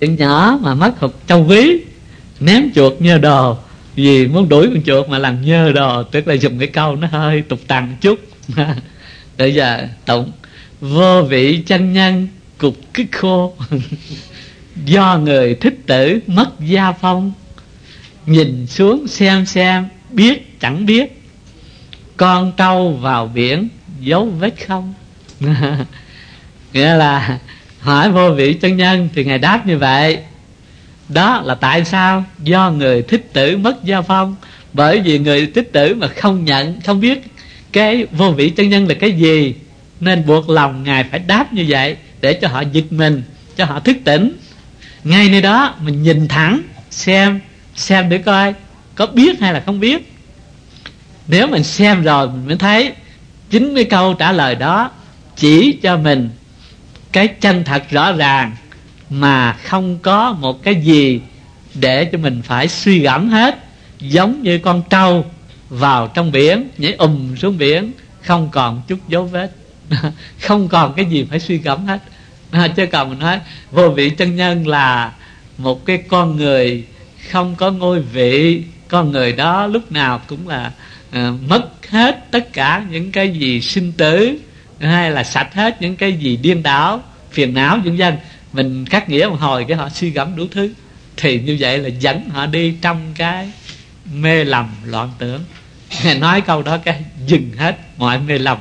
chuyện nhỏ mà mất hột châu ví, ném chuột nhơ đồ, vì muốn đuổi con chuột mà làm nhơ đồ, tức là dùng cái câu nó hơi tục tằn một chút. Bây giờ tụng: vô vị chân nhân cục cứt khô, do người thích tử mất gia phong, nhìn xuống xem biết chẳng biết, con trâu vào biển dấu vết không. Nghĩa là hỏi vô vị chân nhân thì ngài đáp như vậy. Đó là tại sao? Do người thích tử mất gia phong. Bởi vì người thích tử mà không nhận, không biết cái vô vị chân nhân là cái gì, nên buộc lòng ngài phải đáp như vậy để cho họ giật mình, cho họ thức tỉnh. Ngay nơi đó mình nhìn thẳng xem để coi có biết hay là không biết. Nếu mình xem rồi mình mới thấy chính cái câu trả lời đó chỉ cho mình cái chân thật rõ ràng, mà không có một cái gì để cho mình phải suy gẫm hết. Giống như con trâu vào trong biển, nhảy xuống biển, không còn chút dấu vết. Không còn cái gì phải suy gẫm hết. Chứ còn mình nói vô vị chân nhân là một cái con người không có ngôi vị. Con người đó lúc nào cũng là mất hết tất cả những cái gì sinh tử, hay là sạch hết những cái gì điên đảo, phiền não vân vân. Mình cắt nghĩa một hồi cái họ suy gẫm đủ thứ, thì như vậy là dẫn họ đi trong cái mê lầm loạn tưởng. Ngài nói câu đó cái dừng hết mọi mê lầm.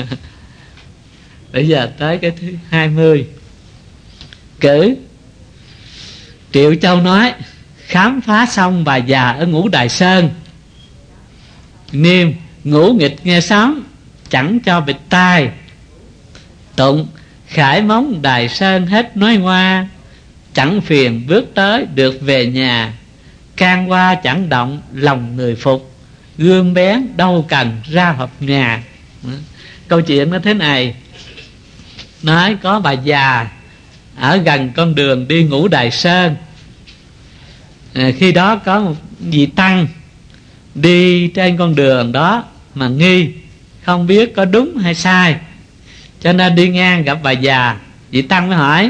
Bây giờ tới cái thứ 20. Cử Triệu Châu nói: khám phá xong bà già ở Ngũ Đài Sơn, Niêm ngũ nghịch nghe sóng, chẳng cho bịt tai. Tụng: khải móng Đài Sơn hết nói hoa, chẳng phiền bước tới được về nhà. Can qua chẳng động lòng người phục, gươm bén đâu cần ra hộp nhà. Câu chuyện nó thế này. Nói có bà già ở gần con đường đi Ngũ Đài Sơn. Khi đó có một vị tăng đi trên con đường đó mà nghi, không biết có đúng hay sai, cho nên đi ngang gặp bà già. Vị tăng mới hỏi: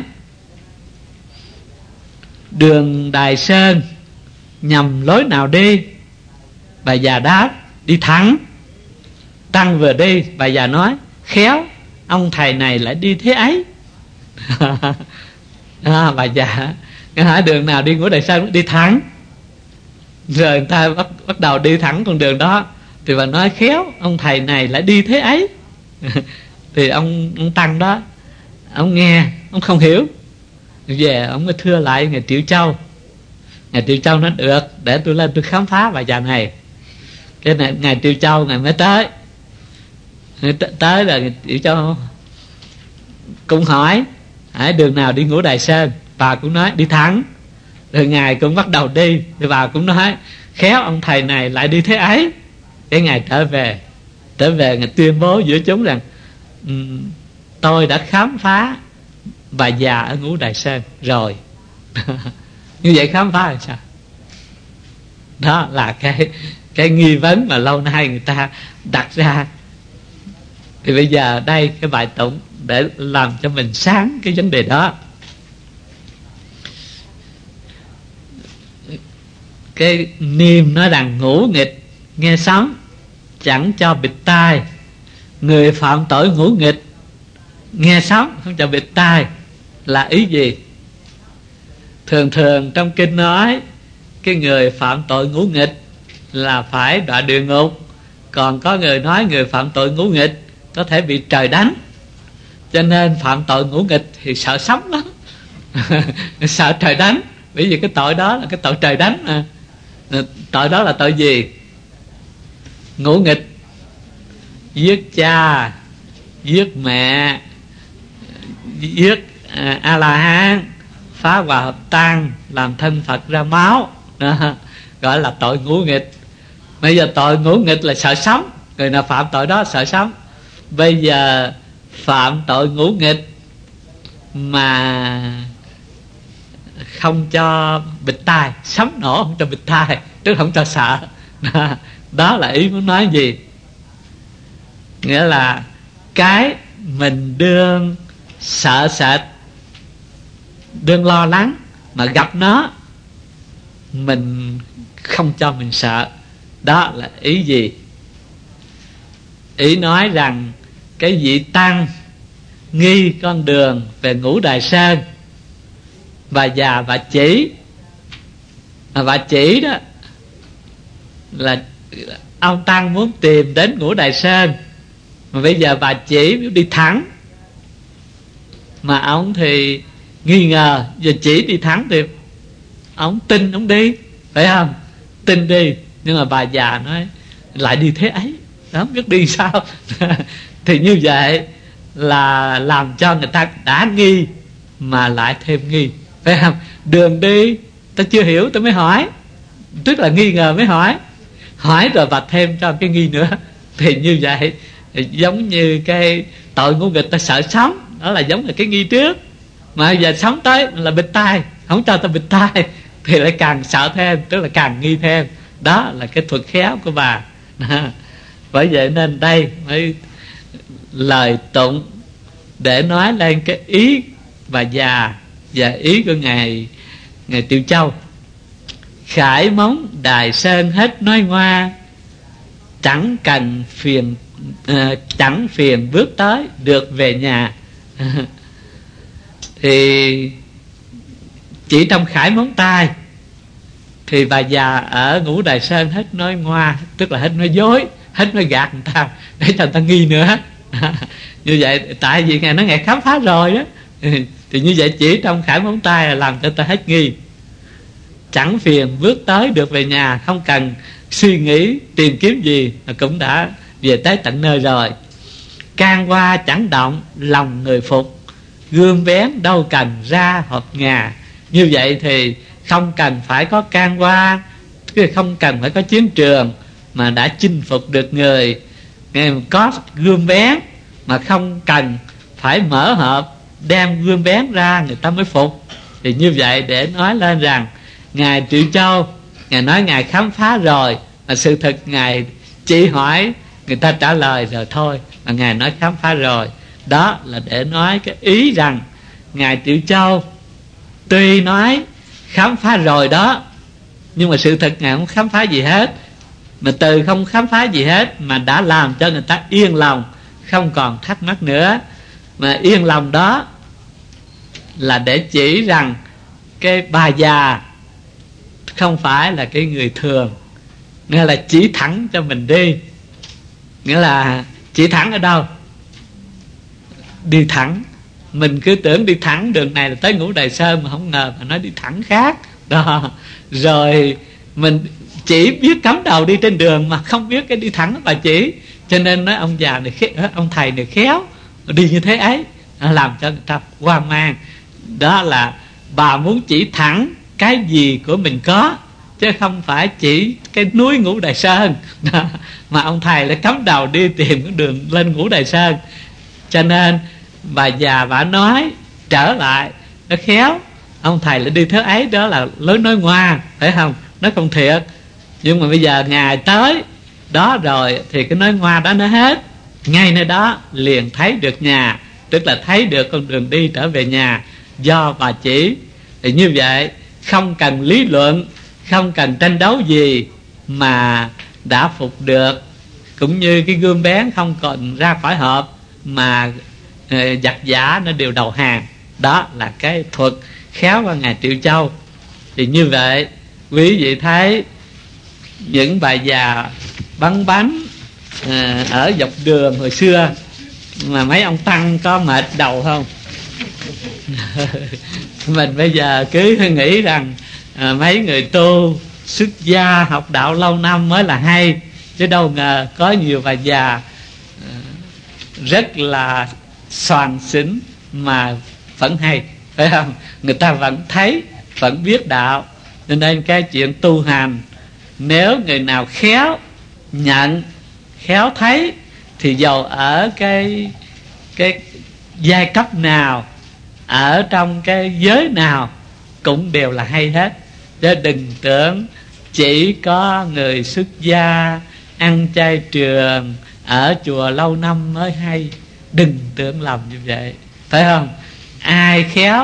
đường Đài Sơn nhầm lối nào đi? Bà già đáp: đi thẳng. Tăng vừa đi, bà già nói: khéo ông thầy này lại đi thế ấy. Bà già hỏi đường nào đi Ngũ Đài Sơn? Đi thẳng. Rồi người ta bắt đầu đi thẳng con đường đó, thì bà nói: khéo ông thầy này lại đi thế ấy. Thì ông tăng đó, ông nghe, ông không hiểu, về ông mới thưa lại ngài Triệu Châu. Ngài Triệu Châu nói: được, để tôi lên tôi khám phá bà già này. Cái này ngài Triệu Châu ngài mới tới. Tới là ngài Triệu Châu cũng hỏi đường nào đi Ngũ Đài Sơn. Bà cũng nói đi thẳng. Rồi ngài cũng bắt đầu đi, thì bà cũng nói: khéo ông thầy này lại đi thế ấy. Cái ngài trở về ngài tuyên bố giữa chúng rằng: tôi đã khám phá bà già ở Ngũ Đài Sơn rồi. Như vậy khám phá là sao? Đó là cái nghi vấn mà lâu nay người ta đặt ra. Thì bây giờ đây cái bài tụng để làm cho mình sáng cái vấn đề đó. Cái Niêm nói rằng ngũ nghịch nghe sóng, chẳng cho bịt tai. Người phạm tội ngũ nghịch nghe sóng không cho bịt tai là ý gì? Thường trong kinh nói cái người phạm tội ngũ nghịch là phải đọa địa ngục. Còn có người nói người phạm tội ngũ nghịch có thể bị trời đánh. Cho nên phạm tội ngũ nghịch thì sợ sống lắm. Sợ trời đánh. Bởi vì cái tội đó là cái tội trời đánh mà. Tội đó là tội gì? Ngũ nghịch: giết cha, giết mẹ, giết A-la-hán, phá hòa hợp tang, làm thân Phật ra máu. Đó, gọi là tội ngũ nghịch. Bây giờ tội ngũ nghịch là sợ sống. Người nào phạm tội đó sợ sống. Bây giờ phạm tội ngũ nghịch mà không cho bịt tai, sấm nổ không cho bịt tai, tức không cho sợ. Đó là ý muốn nói gì? Nghĩa là cái mình đương sợ sệt, đương lo lắng mà gặp nó mình không cho mình sợ. Đó là ý gì? Ý nói rằng cái vị tăng nghi con đường về Ngũ Đài Sơn, và già bà chỉ, mà bà chỉ đó là ông tăng muốn tìm đến Ngũ Đài Sơn, mà bây giờ bà chỉ đi thẳng, mà ông thì nghi ngờ, giờ chỉ đi thẳng thì ông tin ông đi, phải không? Tin đi, nhưng mà bà già nói lại đi thế ấy, không biết đi sao. Thì như vậy là làm cho người ta đã nghi mà lại thêm nghi, phải không? Đường đi ta chưa hiểu ta mới hỏi, tức là nghi ngờ mới hỏi rồi bà thêm cho cái nghi nữa. Thì như vậy giống như cái tội ngu nghịch ta sợ sống, đó là giống là cái nghi trước, mà giờ sống tới là bịt tai, không cho ta bịt tai thì lại càng sợ thêm, tức là càng nghi thêm. Đó là cái thuật khéo của bà. Bởi vậy nên đây mới lời tụng để nói lên cái ý bà già và ý của ngài Triệu Châu. Khải móng Đài Sơn hết nói ngoa, chẳng phiền bước tới được về nhà. Thì chỉ trong khải móng tay thì bà già ở Ngũ Đài Sơn hết nói ngoa, tức là hết nói dối, hết nói gạt người ta để cho người ta nghi nữa. Như vậy tại vì ngài nói ngài khám phá rồi đó, thì như vậy chỉ trong khải móng tay là làm cho ta hết nghi. Chẳng phiền bước tới được về nhà, không cần suy nghĩ tìm kiếm gì mà cũng đã về tới tận nơi rồi. Can qua chẳng động lòng người phục, gươm bén đâu cần ra hộp ngà. Như vậy thì không cần phải có can qua, không cần phải có chiến trường mà đã chinh phục được người. Có gươm bén mà không cần phải mở hộp đem gươm bén ra người ta mới phục. Thì như vậy để nói lên rằng ngài Triệu Châu, ngài nói ngài khám phá rồi, mà sự thật ngài chỉ hỏi người ta trả lời rồi thôi, mà ngài nói khám phá rồi. Đó là để nói cái ý rằng ngài Triệu Châu tuy nói khám phá rồi đó, nhưng mà sự thật ngài không khám phá gì hết. Mà từ không khám phá gì hết mà đã làm cho người ta yên lòng, không còn thắc mắc nữa. Mà yên lòng đó là để chỉ rằng cái bà già không phải là cái người thường, nghĩa là chỉ thẳng cho mình đi. Nghĩa là chỉ thẳng ở đâu? Đi thẳng. Mình cứ tưởng đi thẳng đường này là tới Ngũ Đài Sơn, mà không ngờ mà nói đi thẳng khác đó. Rồi mình chỉ biết cắm đầu đi trên đường mà không biết cái đi thẳng bà chỉ. Cho nên nói ông già này, ông thầy này khéo đi như thế ấy, làm cho người ta hoang mang. Đó là bà muốn chỉ thẳng cái gì của mình có, chứ không phải chỉ cái núi Ngũ Đài Sơn đó. Mà ông thầy lại cắm đầu đi tìm cái đường lên Ngũ Đài Sơn. Cho nên bà già bà nói trở lại, nó khéo. Ông thầy lại đi thế ấy, đó là lối nói ngoa, phải không? Nó không thiệt. Nhưng mà bây giờ ngài tới đó rồi thì cái nói ngoa đó nó hết. Ngay nơi đó liền thấy được nhà, tức là thấy được con đường đi trở về nhà do bà chỉ. Thì như vậy không cần lý luận, không cần tranh đấu gì mà đã phục được. Cũng như cái gươm bén không còn ra khỏi hộp mà giặc giả nó đều đầu hàng. Đó là cái thuật khéo của ngài Triệu Châu. Thì như vậy quý vị thấy những bà già bắn bánh ở dọc đường hồi xưa, mà mấy ông tăng có mệt đầu không? Mình bây giờ cứ nghĩ rằng mấy người tu xuất gia học đạo lâu năm mới là hay, chứ đâu ngờ có nhiều bà già rất là soàn xỉn mà vẫn hay, phải không? Người ta vẫn thấy, vẫn biết đạo. Nên cái chuyện tu hành, nếu người nào khéo nhận, khéo thấy, thì dầu ở cái giai cấp nào, ở trong cái giới nào cũng đều là hay hết. Chứ đừng tưởng chỉ có người xuất gia ăn chay trường ở chùa lâu năm mới hay. Đừng tưởng lầm như vậy, phải không? Ai khéo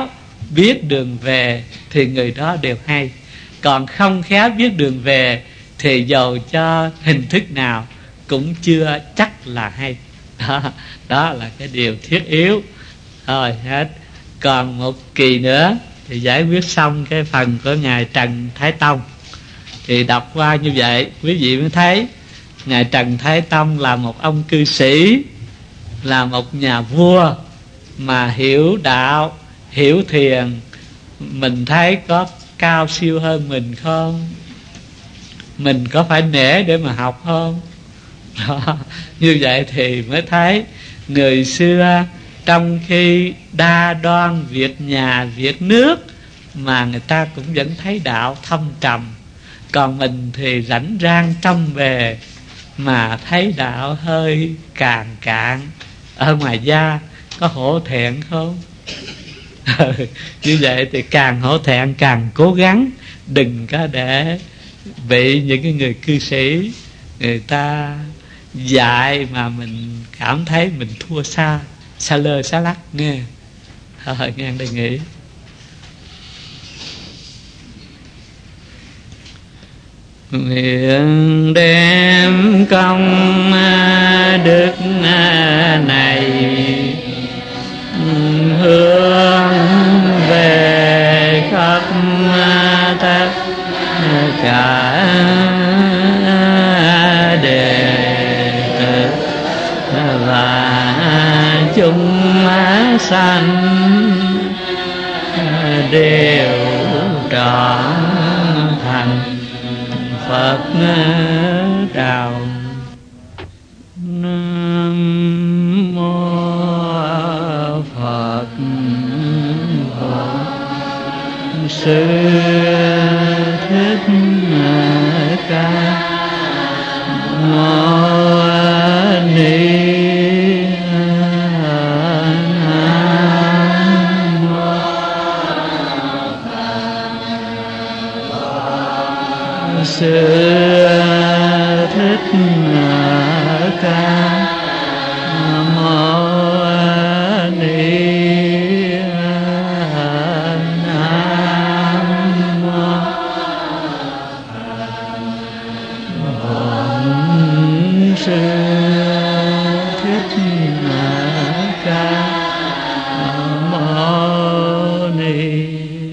biết đường về thì người đó đều hay. Còn không khéo biết đường về thì dầu cho hình thức nào cũng chưa chắc là hay. Đó là cái điều thiết yếu. Thôi hết. Còn một kỳ nữa thì giải quyết xong cái phần của Ngài Trần Thái Tông. Thì đọc qua như vậy quý vị mới thấy Ngài Trần Thái Tông là một ông cư sĩ, là một nhà vua mà hiểu đạo, hiểu thiền. Mình thấy có cao siêu hơn mình không? Mình có phải nể để mà học không? Đó, như vậy thì mới thấy người xưa trong khi đa đoan việc nhà việc nước mà người ta cũng vẫn thấy đạo thâm trầm. Còn mình thì rảnh rang trong bề mà thấy đạo hơi càn cạn. Ở ngoài da có hổ thẹn không? Như vậy thì càng hổ thẹn càng cố gắng, đừng có để bị những cái người cư sĩ người ta dạy mà mình cảm thấy mình thua xa, xa lơ xa lắc nghe. Thôi ngang đây nghĩ. Nguyện đem công đức này hướng về khắp tất cả đệ tử và chúng sanh đều trọn thành Phật đạo. Nam mô Phật. Sư Thích Ca Mâu Ni. Sư Thích Ca Mâu Ni. Sư Thích Ca Mâu Ni.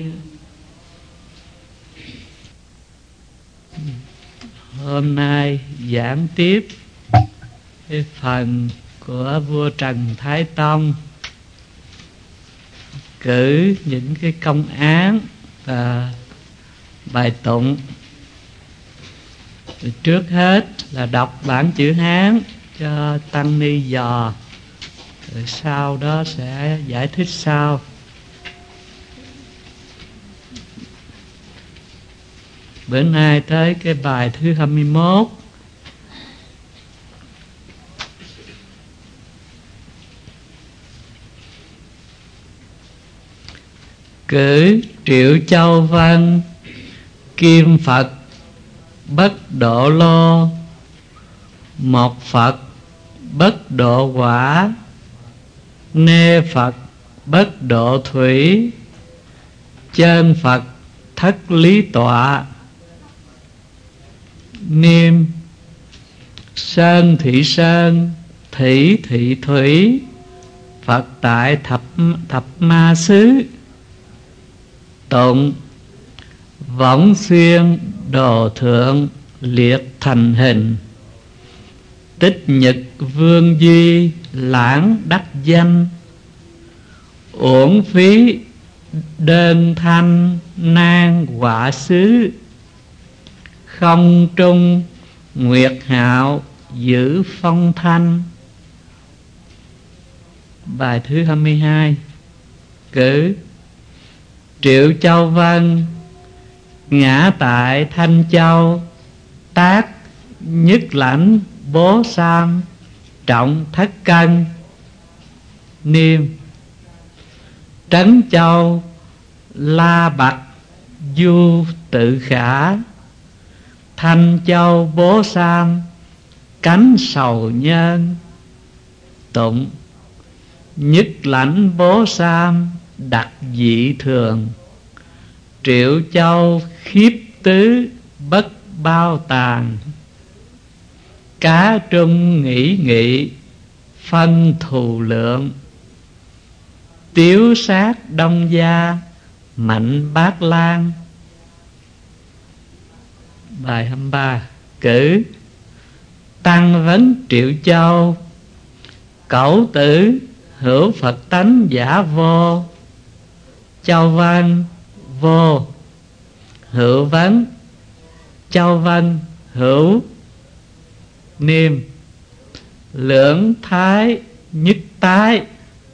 Hôm nay giảng tiếp cái phần của vua Trần Thái Tông cử những cái công án và bài tụng. Trước hết là đọc bản chữ Hán cho tăng ni dò, rồi sau đó sẽ giải thích sau. Bữa nay tới cái bài thứ 21. Cử Triệu Châu Văn Kim Phật bất độ lô, một Phật bất độ quả, nê Phật bất độ thủy, chân Phật thất lý tọa. Niệm sơn thị sơn, thủy thị thủy, Phật tại thập ma xứ. Tụng võng xuyên đồ thượng liệt thành hình, tích nhật vương duy lãng đắc danh. Uổng phí đơn thanh nan quả xứ, không trung nguyệt hạo giữ phong thanh. Bài thứ 22. Cử Triệu Châu Văn ngã tại Thanh Châu, tác nhất lãnh bố sam trọng thất cân. Niệm Trấn Châu la bạch du tự khả, Thanh Châu bố sam cánh sầu nhân. Tụng nhất lãnh bố sam đặc dị thường. Triệu Châu khiếp tứ bất bao tàn. Cá trung nghĩ nghị phân thù lượng. Tiếu sát đông gia mạnh bát lan. Bài 23. Cử tăng vấn Triệu Châu. Cẩu tử hữu Phật tánh giả vô. Châu văn vô hữu vấn. Châu văn hữu. Niêm lưỡng thái nhất tái.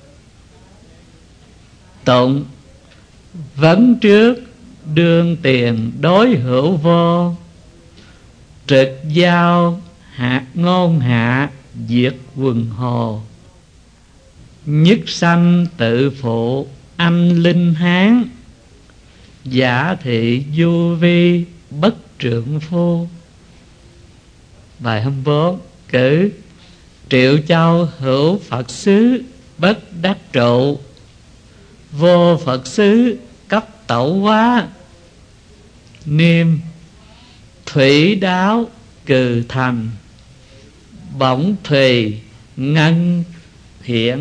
Tụng vấn trước đương tiền đối hữu vô. Trực giao hạt ngôn hạ diệt quần hồ. Nhất sanh tự phụ anh linh hán. Giả thị du vi bất trượng phu. Bài 24. Cử Triệu Châu hữu Phật xứ bất đắc trụ. Vô Phật xứ cấp tẩu hóa. Niêm thủy đáo cừ thành. Bổng thùy ngân hiện.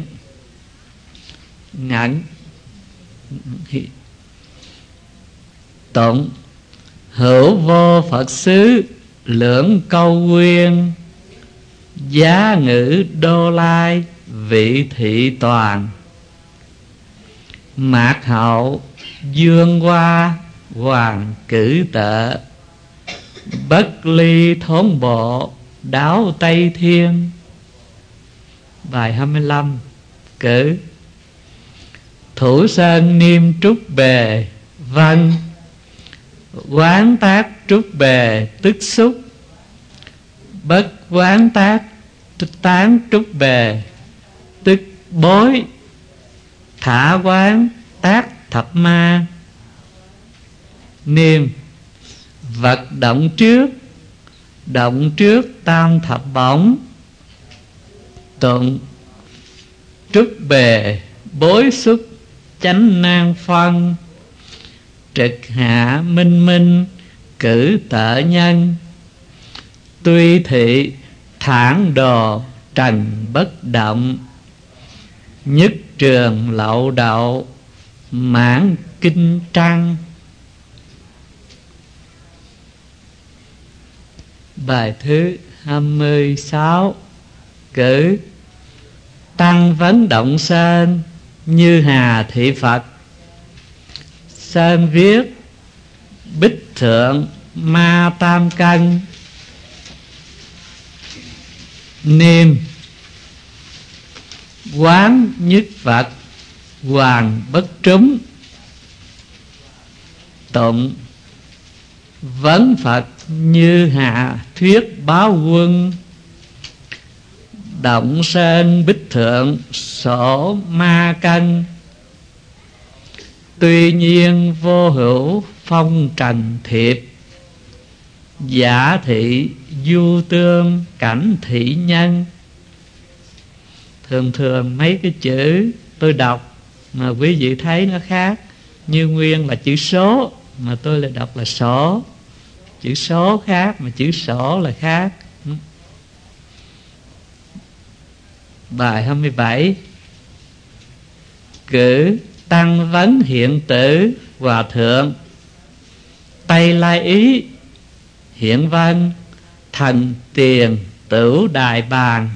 Ngẩn tụng hữu vô Phật xứ lưỡng câu quyên. Giá ngữ Đô Lai vị thị toàn. Mạc hậu dương hoa hoàng cử tợ. Bất ly thốn bộ đáo Tây Thiên. Bài 25. Cử Thủ sơn niêm trúc bề văn. Quán tác trúc bề tức xúc. Bất quán tác tán trúc bề tức bối. Thả quán tác thập ma. Niêm vật động trước. Động trước tam thập bổng. Tụng trúc bề bối xúc chánh nan phân. Trực hạ minh minh cử tợ nhân. Tuy thị thản đồ trần bất động. Nhất trường lậu đậu mãn kinh trăng. Bài thứ 26. Cử tăng vấn động sơn như hà thị Phật. Sơn viết bích thượng ma tam cân. Niêm quán nhất Phật hoàng bất trúng. Tụng vấn Phật như hạ thuyết báo quân. Động sơn bích thượng sổ ma cân. Tuy nhiên vô hữu phong trần thiệp. Giả thị du tương cảnh thị nhân. Thường thường mấy cái chữ tôi đọc mà quý vị thấy nó khác. Như nguyên là chữ số mà tôi lại đọc là sổ. Chữ số khác mà chữ sổ là khác. Bài 27. Cử tăng vấn hiện tử hòa thượng. Tây Lai Ý hiện văn thần tiền tửu đại bàng.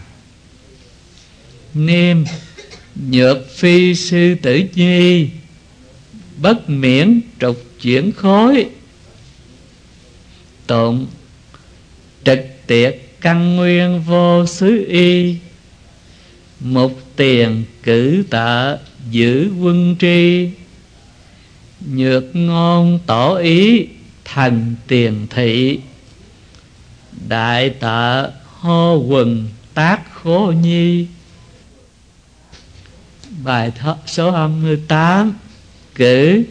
Niêm nhược phi sư tử nhi. Bất miễn trục chuyển khối. Tụng trực tiệt căn nguyên vô xứ y. Mục tiền cử tợ giữ quân tri. Nhược ngôn tổ ý thành tiền thị. Đại tợ hô quần tác khố nhi. Bài số 28. Cử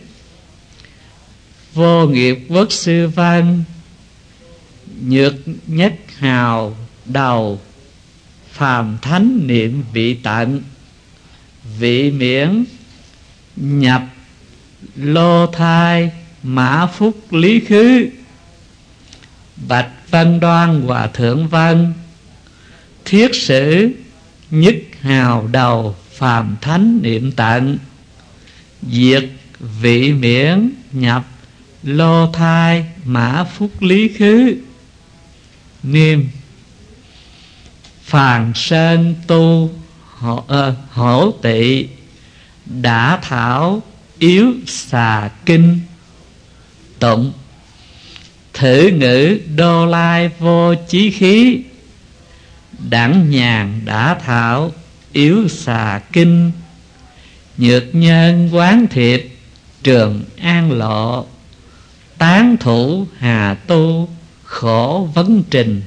vô nghiệp quốc sư văn. Nhược nhất hào đầu phàm thánh niệm vị tận. Vị miễn nhập lô thai mã phúc lý khứ. Bạch Văn Đoan Hòa Thượng Văn, thiết sử nhất hào đầu phàm thánh niệm tận. Diệt vị miễn nhập lô thai mã phúc lý khứ. Niệm Phàn Sơn tu hổ tỵ, đã thảo yếu xà kinh. Tụng thử ngữ Đô Lai vô chí khí, đẳng nhàn đã thảo yếu xà kinh. Nhược nhân quán thiệp trường an lộ, tán thủ hà tu khổ vấn trình.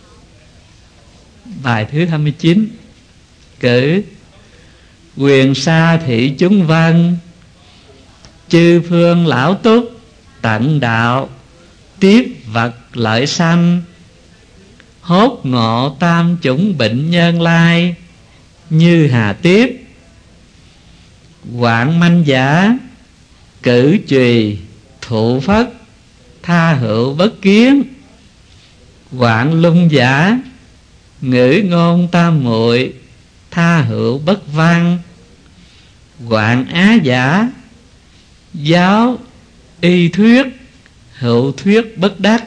Bài thứ 29. Cử quyền sa thị chúng văn, chư phương lão túc tận đạo, tiếp vật lợi sanh. Hốt ngộ tam chủng bệnh nhân lai, như hà tiếp. Quảng manh giả cử trùy thụ phất, tha hữu bất kiến. Quảng lung giả ngữ ngôn tam muội, tha hữu bất văn. Quảng á giả giáo y thuyết, hữu thuyết bất đắc.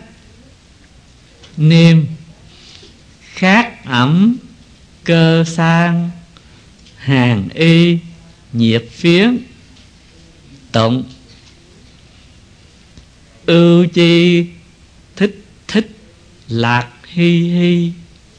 Niệm khát ẩm cơ sang, hàng y nhiệt phiến. Tụng ưu chi thích thích lạc hi hi,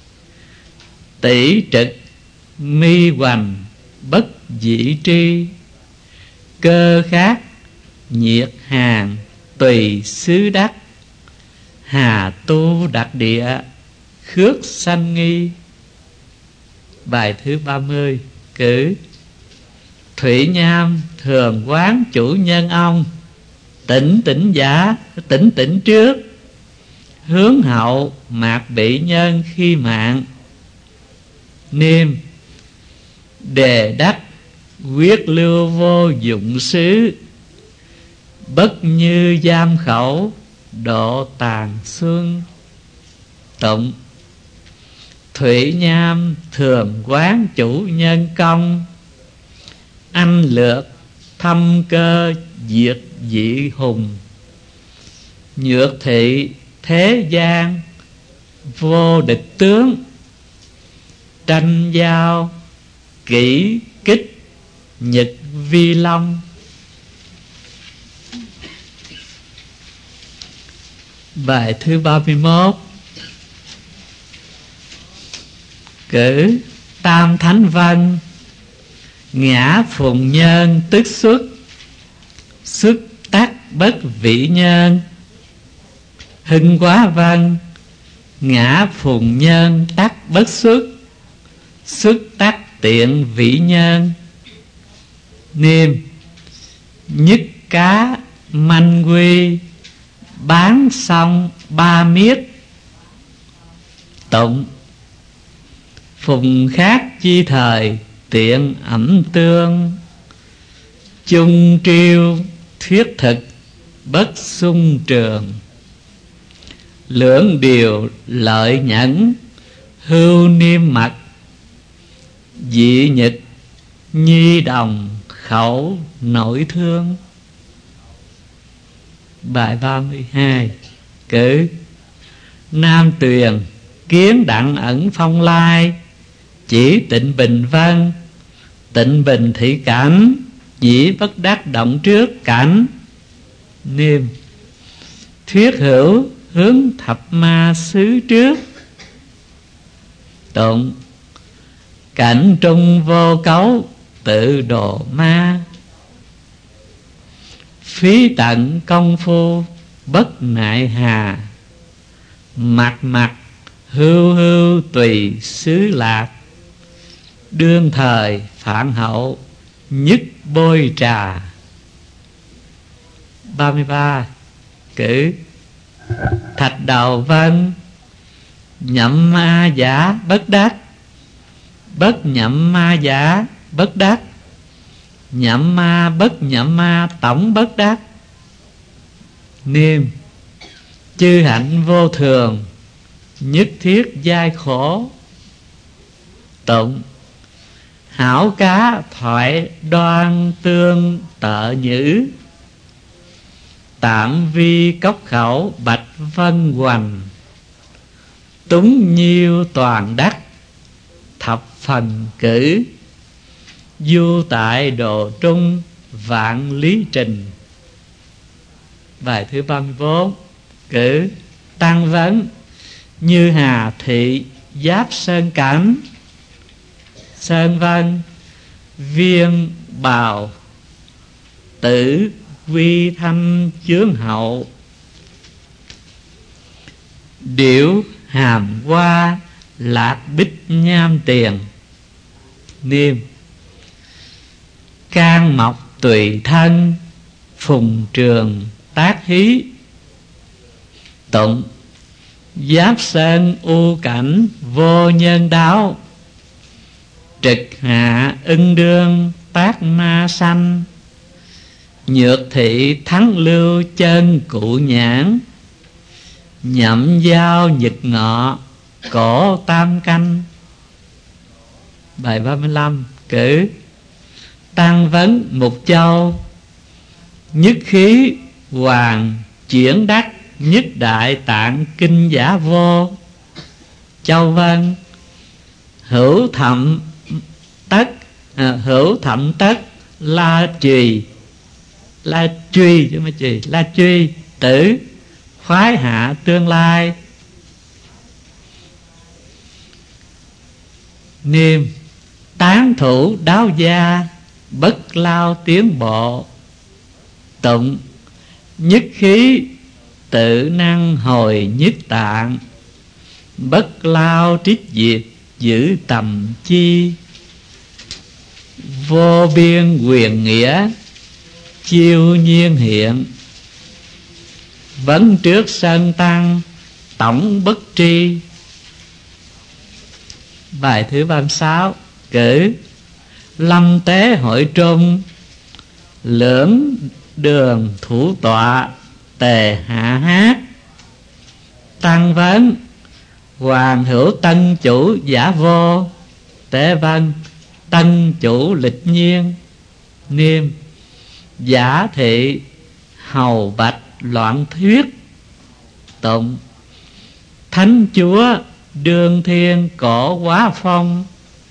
tỷ trực mi hoành bất dĩ tri. Cơ khát nhiệt hàng tùy xứ đắc, hà tu đặc địa khước sanh nghi. Bài thứ 30. Cử Thủy Nham thường quán chủ nhân ông, tỉnh tỉnh giả tỉnh tỉnh trước. Hướng hậu mạc bị nhân khi mạng. Niệm đề đắc quyết lưu vô dụng xứ, bất như giam khẩu độ tàn xuân. Tụng Thủy Nham thường quán chủ nhân công, anh lược thâm cơ diệt dị hùng. Nhược thị thế gian vô địch tướng, tranh giao kỹ kích nhật vi long. Bài thứ 31. Cử Tam Thánh Văn, ngã phùng nhân tức xuất, xuất tắc bất vị nhân. Hưng Quá Văn, ngã phùng nhân tắc bất xuất, xuất tắc tiện vị nhân. Niệm nhất cá manh quy, bán xong ba miết. Tụng phùng khác chi thời tiện ẩm tương, chung triêu thuyết thực bất xung trường. Lưỡng điều lợi nhẫn hưu niêm mật, dị nhật nhi đồng khẩu nổi thương. Bài 32. Cử Nam Tuyền kiến đặng ẩn phong lai, chỉ tịnh bình văn, tịnh bình thị cảnh, dĩ bất đắc động trước cảnh. Niệm thuyết hữu hướng thập ma xứ trước. Tụng cảnh trung vô cấu tự độ ma, phí tận công phu bất nại hà. Mặt mặt hưu hưu tùy xứ lạc, đương thời phản hậu nhất bôi trà. 33. Cử Thạch Đầu Văn, nhậm ma giả bất đắc, bất nhậm ma giả bất đắc. nhậm ma bất nhậm ma tổng bất đắc. Niệm chư hạnh vô thường, nhất thiết giai khổ. Tụng hảo cá thoại đoan tương tợ nhữ, tạm vi cốc khẩu bạch vân hoành. Túng nhiêu toàn đắc, thập phần cử, du tại độ trung vạn lý trình. Bài thứ 34. Cử tăng vấn như hà thị giáp sơn cảnh, sơn vân viên bào tử quy thanh chướng hậu. Điểu hàm hoa lạc bích nham tiền. Niệm can mọc tùy thân, phùng trường tác hí. Tụng giáp sơn u cảnh vô nhân đáo, trực hạ ưng đương tác ma sanh. Nhược thị thắng lưu chân cụ nhãn, nhậm giao nhật ngọ cổ tam canh. Bài 35. Cử tăng vấn mục châu, nhất khí hoàng chuyển đắc, nhất đại tạng kinh giả vô. Châu vân hữu thậm tất la trì, la truy chứ mà trì, la truy tử khoái hạ tương lai. Niệm tán thủ đáo gia, bất lao tiến bộ. Tụng nhất khí tự năng hồi nhất tạng, bất lao trích diệt giữ tầm chi. Vô biên quyền nghĩa chiêu nhiên hiện, vấn trước sân tăng tổng bất tri. Bài thứ 36. Cử lâm tế hội trung, lưỡng đường thủ tọa tề hạ hát. Tăng vấn hoàng hữu tân chủ giả vô, tế vân tân chủ lịch nhiên. Niệm giả thị hầu bạch loạn thuyết. Tụng thánh chúa đương thiên cổ quá phong,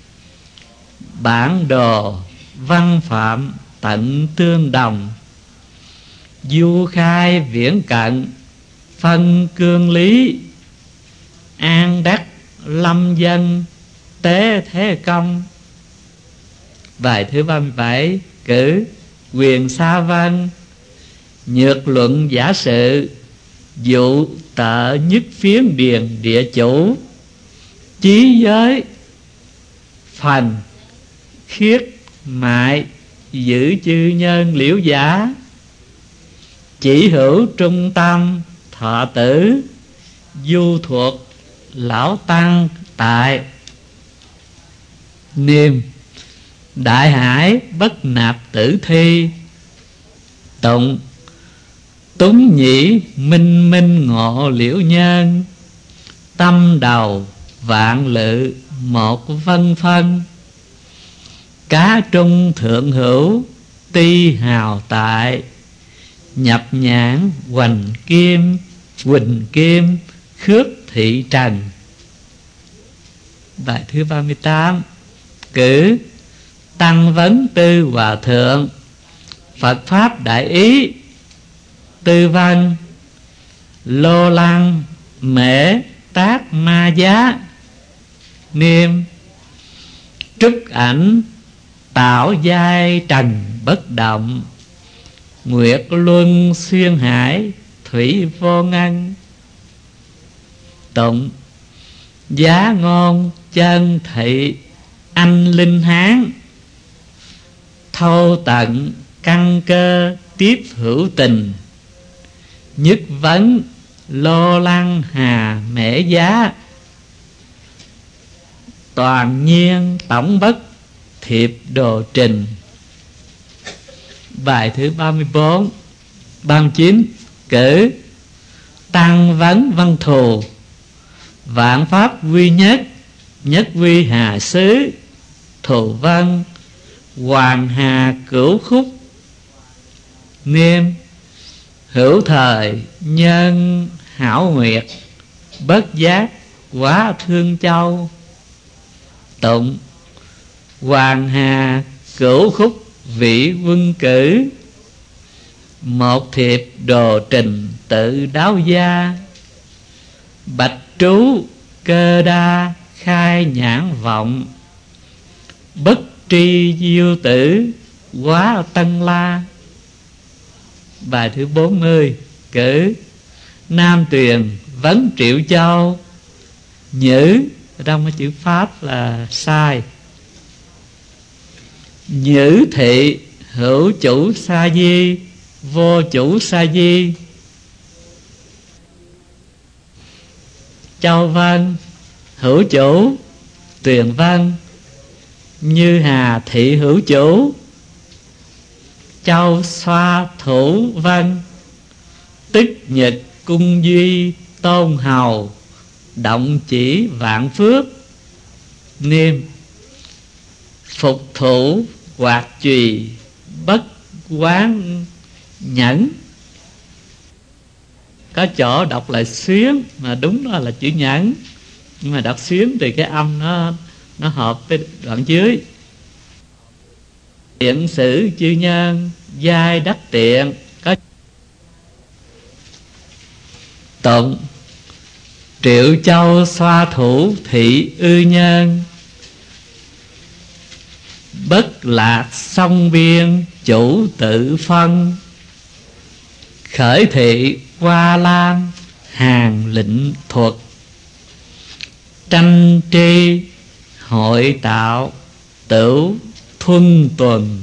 bản đồ văn phạm tận tương đồng. Du khai viễn cận phân cương lý, an đắc lâm dân tế thế công. Bài thứ 37. Cử quyền sa vân nhược luận giả sự, dụ tợ nhất phiến điền địa chủ. Chí giới phần khiết mại giữ chư nhân liễu giả. Chỉ hữu trung tâm thọ tử, du thuộc lão tăng tại. Niệm đại hải bất nạp tử thi. Tụng túng nhĩ minh minh ngộ liễu nhân, tâm đầu vạn lự một vân phân. Cá trung thượng hữu ti hào tại, nhập nhãn hoành kim huỳnh kim khước thị trần. Bài thứ 38. Cử tăng vấn tư hòa thượng, Phật pháp đại ý. Tư văn lô lăng mễ tác ma giá. Niệm trúc ảnh tạo giai trần bất động, nguyệt luân xuyên hải thủy vô ngân. Tụng giá ngôn chân thị anh linh hán, thâu tận căn cơ tiếp hữu tình. Nhất vấn lô lăng hà mễ giá, toàn nhiên tổng bất thiệp đồ trình. Bài thứ 34 39. Cử tăng vấn văn thù, vạn pháp quy nhất, nhất quy hà xứ, thù văn hoàng hà cửu khúc. Niêm hữu thời nhân hảo nguyệt, bất giác quá thương châu. Tụng hoàng hà cửu khúc vị quân cử, một thiệp đồ trình tự đáo gia. Bạch trú cơ đa khai nhãn vọng, bất tri diêu tử quá tân la. Bài thứ 40. Cử nam tuyền vấn triệu châu, nhữ trong cái chữ pháp là sai. Nhữ thị hữu chủ sa di, vô chủ sa di. Châu văn hữu chủ, tuyền văn như hà thị hữu chủ. Châu xoa thủ văn, tức nhật cung duy tôn hầu, động chỉ vạn phước. Niêm phục thủ hoạt trùy, bất quán nhẫn. Có chỗ đọc là xuyến mà đúng đó là chữ nhẫn, nhưng mà đọc xuyến thì cái âm nó hợp với đoạn dưới. Tiện sử chư nhân, giai đắc tiện. Có tụng triệu châu xoa thủ thị ư nhân, bất lạc song biên chủ tự phân. Khởi thị hoa lan hàng lĩnh thuật, tranh tri hội tạo tửu thuân tuần.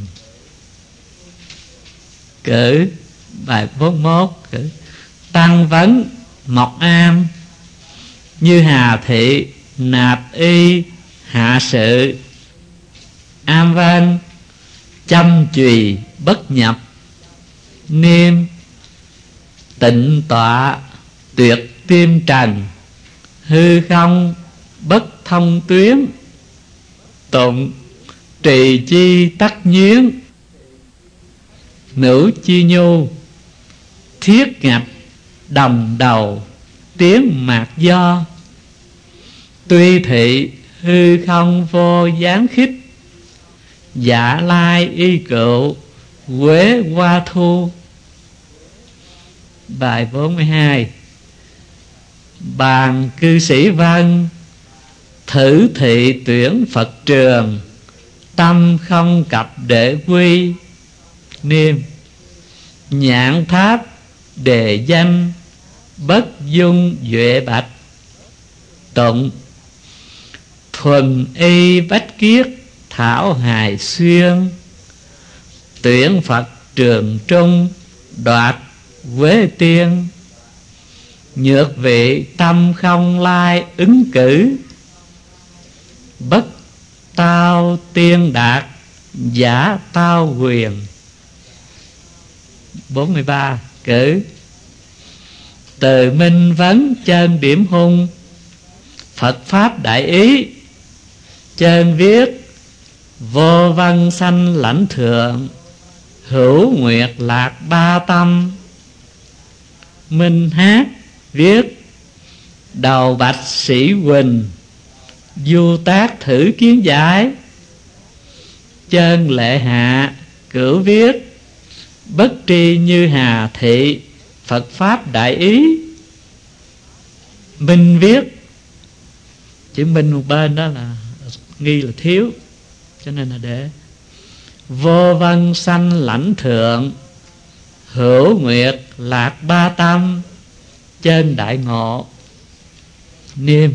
Cử bài 41. Cử tăng vấn mộc am, như hà thị nạp y hạ sự. Am văn chăm chùy bất nhập. Niêm tịnh tọa tuyệt tiêm trần, hư không bất thông tuyến. Tụng trì chi tắc nhuyến, nữ chi nhu thiết ngạch đồng đầu tiếng mạc do. Tuy thị hư không vô gián khích, dạ lai y cựu quế hoa thu. Bài 42. Bàn cư sĩ văn, thử thị tuyển Phật trường, tâm không cập đệ quy. Niêm nhãn tháp đề danh, bất dung duệ bạch. Tụng thuần y bách kiết thảo hài xuyên, tuyển Phật trường trung đoạt quế tiên. Nhược vị tâm không lai ứng cử, bất tao tiên đạt giả tao quyền. 43. Cử từ minh vấn chân điểm hung, Phật pháp đại ý. Chân viết vô văn sanh lãnh thượng, hữu nguyệt lạc ba tâm. Minh hát viết đầu bạch sĩ Quỳnh, du tác thử kiến giải. Chân lệ hạ cửu viết bất tri như hà thị, Phật pháp đại ý. Minh viết chữ minh một bên đó là nghi là thiếu, cho nên là để vô văn sanh lãnh thượng, hữu nguyệt lạc ba tâm. Trên đại ngộ. Niêm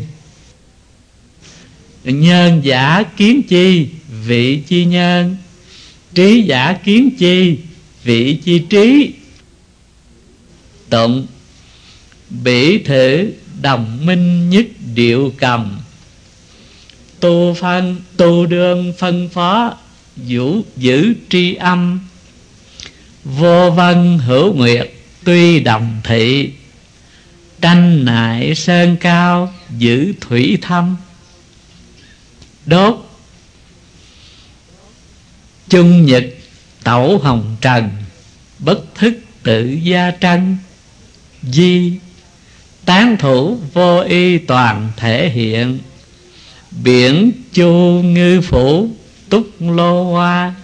nhân giả kiến chi vị chi nhân, trí giả kiến chi vị chi trí. Tụng bỉ thử đồng minh nhất điệu cầm, tu đương phân phó vũ giữ tri âm. Vô vân hữu nguyệt tuy đồng thị, tranh nại sơn cao giữ thủy thâm. Đốt chung nhật tẩu hồng trần, bất thức tự gia trân. Di tán thủ vô y toàn thể hiện, biển chu ngư phủ túc lô hoa.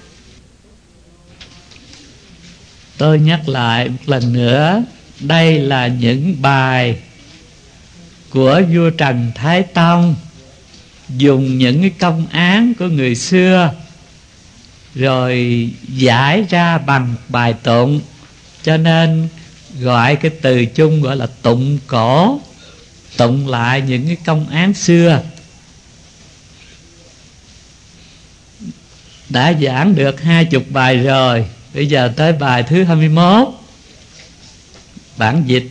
Tôi nhắc lại một lần nữa, đây là những bài của vua Trần Thái Tông, dùng những cái công án của người xưa rồi giải ra bằng bài tụng, cho nên gọi cái từ chung gọi là tụng cổ, tụng lại những cái công án xưa. Đã giảng được 20 bài rồi, bây giờ tới bài thứ 21. Bản dịch.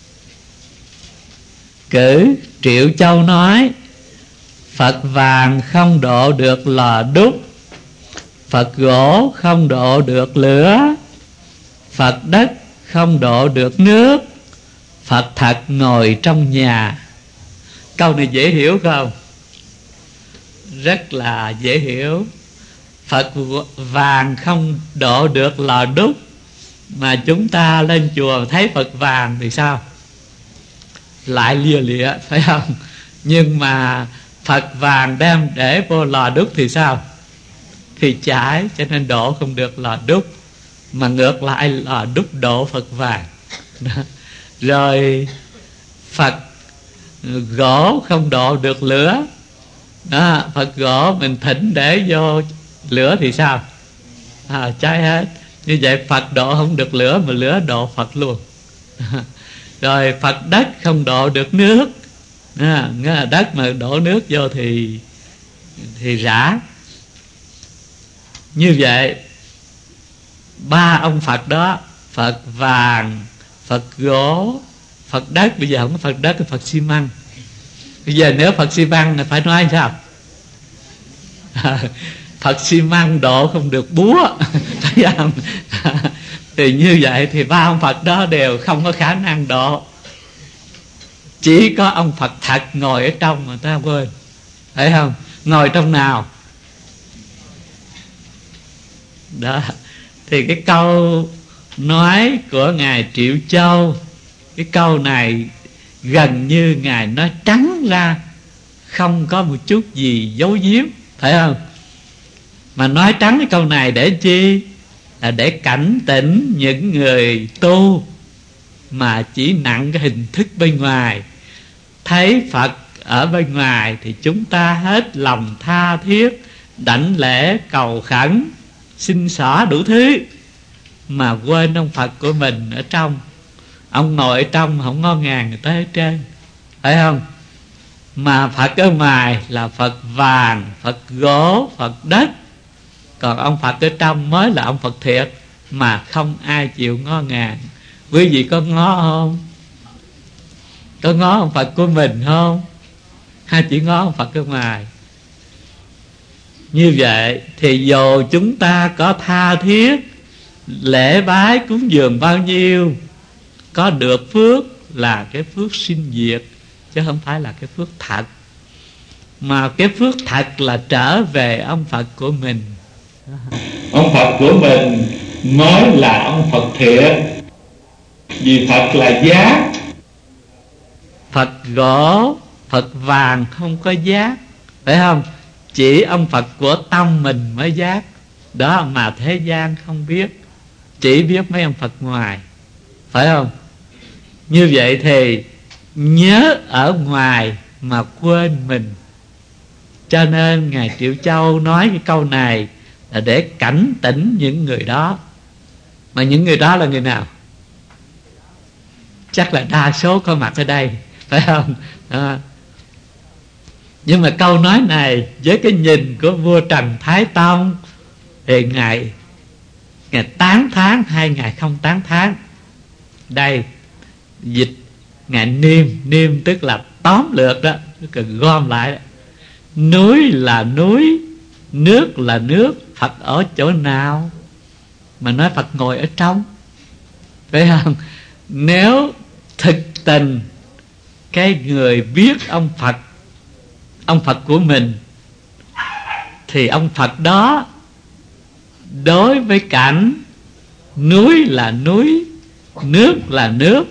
Cử Triệu Châu nói: Phật vàng không độ được lò đúc, Phật gỗ không độ được lửa, Phật đất không độ được nước, Phật thật ngồi trong nhà. Câu này dễ hiểu không? Rất là dễ hiểu. Phật vàng không độ được lò đúc, mà chúng ta lên chùa thấy Phật vàng thì sao? Lại lia lịa, phải không? Nhưng mà Phật vàng đem để vô lò đúc thì sao? Thì chảy, cho nên độ không được lò đúc, mà ngược lại lò đúc độ Phật vàng. Rồi Phật gỗ không độ được lửa. Đó, Phật gỗ mình thỉnh để vô lửa thì sao? Cháy hết. Như vậy Phật độ không được lửa, mà lửa độ Phật luôn. Rồi Phật đất không độ được nước. Nghĩa là đất mà đổ nước vô thì rã. Như vậy ba ông Phật đó, Phật vàng, Phật gỗ, Phật đất. Bây giờ không có Phật đất, cái Phật xi măng. Bây giờ nếu Phật xi măng thì phải nói sao? Phật xi măng độ không được búa. Thấy không? Thì như vậy thì ba ông Phật đó đều không có khả năng độ. Chỉ có ông Phật thật ngồi ở trong mà ta quên. Thấy không? Ngồi trong nào? Đó. Thì cái câu nói của Ngài Triệu Châu, cái câu này gần như Ngài nói trắng ra, không có một chút gì giấu giếm. Phải không? Mà nói trắng cái câu này để chi? Là để cảnh tỉnh những người tu mà chỉ nặng cái hình thức bên ngoài. Thấy Phật ở bên ngoài thì chúng ta hết lòng tha thiết, đảnh lễ cầu khẩn, xin xỏ đủ thứ, mà quên ông Phật của mình ở trong. Ông ngồi ở trong không ngó ngàng người ta ở trên. Phải không? Mà Phật ở ngoài là Phật vàng, Phật gỗ, Phật đất. Còn ông Phật ở trong mới là ông Phật thiệt, mà không ai chịu ngó ngàng. Quý vị có ngó không? Có ngó ông Phật của mình không? Hay chỉ ngó ông Phật ở ngoài? Như vậy thì dù chúng ta có tha thiết lễ bái cúng dường bao nhiêu, có được phước là cái phước sinh diệt, chứ không phải là cái phước thật. Mà cái phước thật là trở về ông Phật của mình. Ông Phật của mình mới là ông Phật thiện. Vì Phật là giác. Phật gỗ, Phật vàng không có giác. Phải không? Chỉ ông Phật của tâm mình mới giác. Đó mà thế gian không biết, chỉ biết mấy ông Phật ngoài. Phải không? Như vậy thì nhớ ở ngoài mà quên mình. Cho nên Ngài Triệu Châu nói cái câu này là để cảnh tỉnh những người đó. Mà những người đó là người nào? Chắc là đa số có mặt ở đây. Phải không? Nhưng mà câu nói này với cái nhìn của vua Trần Thái Tông thì Ngài tán thán hay Ngài không tán thán? Đây dịch Ngài niêm tức là tóm lược đó, cần gom lại đó. Núi là núi, nước là nước, Phật ở chỗ nào? mà nói Phật ngồi ở trong, phải không? Nếu thực tình cái người biết ông Phật của mình, thì ông Phật đó đối với cảnh núi là núi, nước là nước,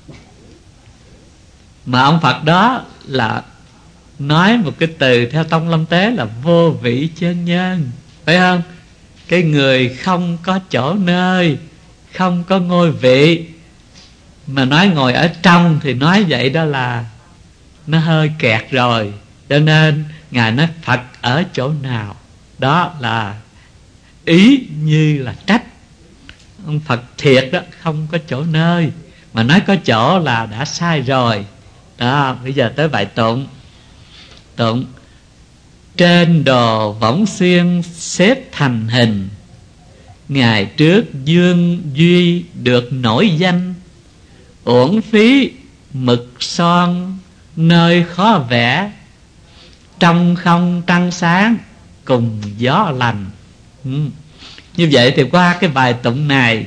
mà ông Phật đó là nói một cái từ theo Tông Lâm Tế là vô vị chân nhân, phải không? Cái người không có chỗ nơi, không có ngôi vị, mà nói ngồi ở trong thì nói vậy đó là nó hơi kẹt rồi. Cho nên Ngài nói Phật ở chỗ nào, đó là ý như là trách ông Phật thiệt đó, không có chỗ nơi, mà nói có chỗ là đã sai rồi. Đó, bây giờ tới bài tụng. Tụng: trên đồ võng xuyên xếp thành hình, ngày trước dương duy được nổi danh, uổng phí mực son nơi khó vẽ, trong không trăng sáng cùng gió lành. Như vậy thì qua cái bài tụng này,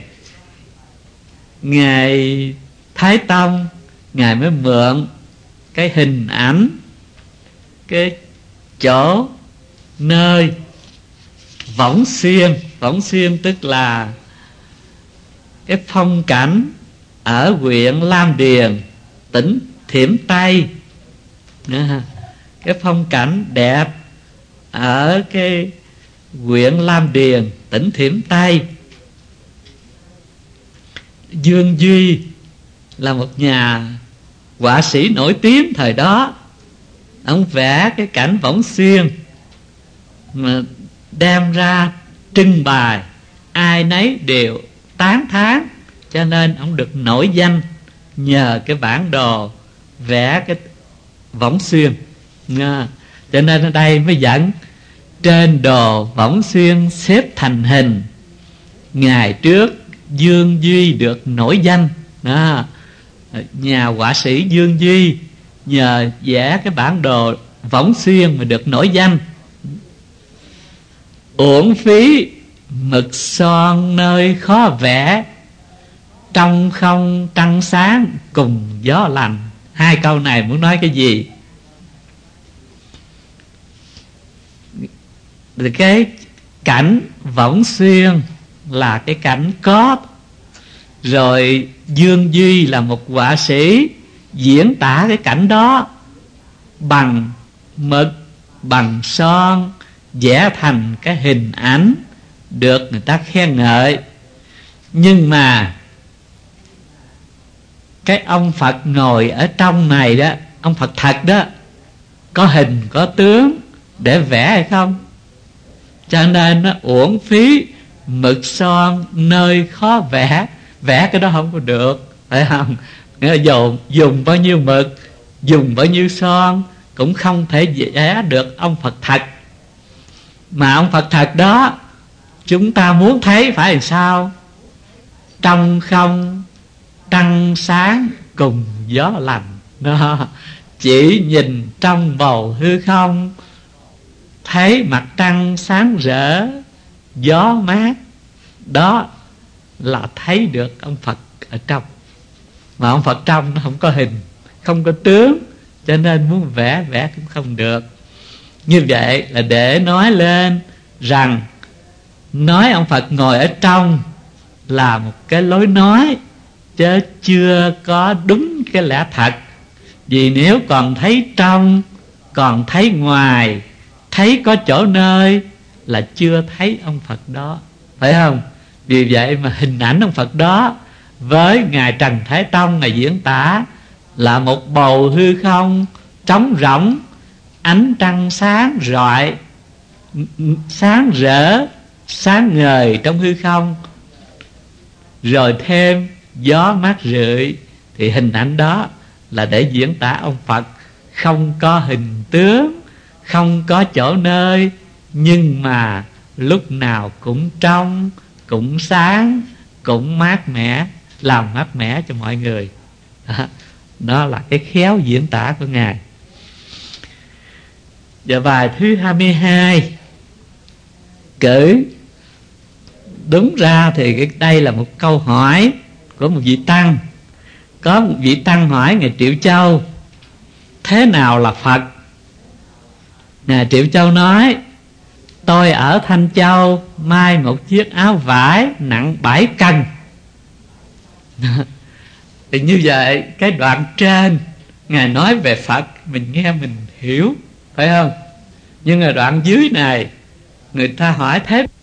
Ngài Thái Tông Ngài mới mượn cái hình ảnh, cái chỗ nơi võng xuyên. Võng xuyên tức là cái phong cảnh ở huyện Lam Điền, tỉnh Thiểm Tây. Cái phong cảnh đẹp ở cái huyện Lam Điền, tỉnh Thiểm Tây. Dương Duy là một nhà họa sĩ nổi tiếng thời đó. Ông vẽ cái cảnh võng xuyên mà đem ra trưng bày, ai nấy đều tán thán, cho nên ông được nổi danh nhờ cái bản đồ vẽ cái võng xuyên. Cho nên ở đây mới dẫn: trên đồ võng xuyên xếp thành hình, ngày trước Dương Duy được nổi danh. Nhà họa sĩ Dương Duy nhờ vẽ cái bản đồ võng xuyên mà được nổi danh. Uổng phí mực son nơi khó vẽ, trong không trăng sáng cùng gió lành. Hai câu này muốn nói cái gì? Thì cái cảnh võng xuyên là cái cảnh có, rồi Dương Duy là một họa sĩ diễn tả cái cảnh đó bằng mực, bằng son, vẽ thành cái hình ảnh được người ta khen ngợi. Nhưng mà cái ông Phật ngồi ở trong này đó, ông Phật thật đó, có hình có tướng để vẽ hay không? Cho nên nó uổng phí mực son nơi khó vẽ. Vẽ cái đó không có được, phải không? Nghĩa là dùng bao nhiêu mực, dùng bao nhiêu son cũng không thể vẽ được ông Phật thật. Mà ông Phật thật đó, chúng ta muốn thấy phải làm sao? Trong không trăng sáng cùng gió lành đó. Chỉ nhìn trong bầu hư không, thấy mặt trăng sáng rỡ, gió mát, đó là thấy được ông Phật ở trong. Mà ông Phật trong nó không có hình, không có tướng, cho nên muốn vẽ cũng không được. Như vậy là để nói lên rằng nói ông Phật ngồi ở trong là một cái lối nói, chứ chưa có đúng cái lẽ thật. Vì nếu còn thấy trong, còn thấy ngoài, thấy có chỗ nơi, là chưa thấy ông Phật đó, phải không? Vì vậy mà hình ảnh ông Phật đó với Ngài Trần Thái Tông Ngài diễn tả là một bầu hư không trống rỗng, ánh trăng sáng rọi, sáng rỡ, sáng ngời trong hư không, rồi thêm gió mát rượi. Thì hình ảnh đó là để diễn tả ông Phật không có hình tướng, không có chỗ nơi, nhưng mà lúc nào cũng trong, cũng sáng, cũng mát mẻ, làm mát mẻ cho mọi người. Đó là cái khéo diễn tả của Ngài. Và bài thứ 22 cử Đúng ra thì đây là một câu hỏi của một vị tăng. Có một vị tăng hỏi Ngài Triệu Châu: thế nào là Phật? Ngài Triệu Châu nói: tôi ở Thanh Châu may một chiếc áo vải nặng 7 cân. Thì như vậy, cái đoạn trên Ngài nói về Phật, mình nghe mình hiểu, phải không? Nhưng ở đoạn dưới này người ta hỏi thế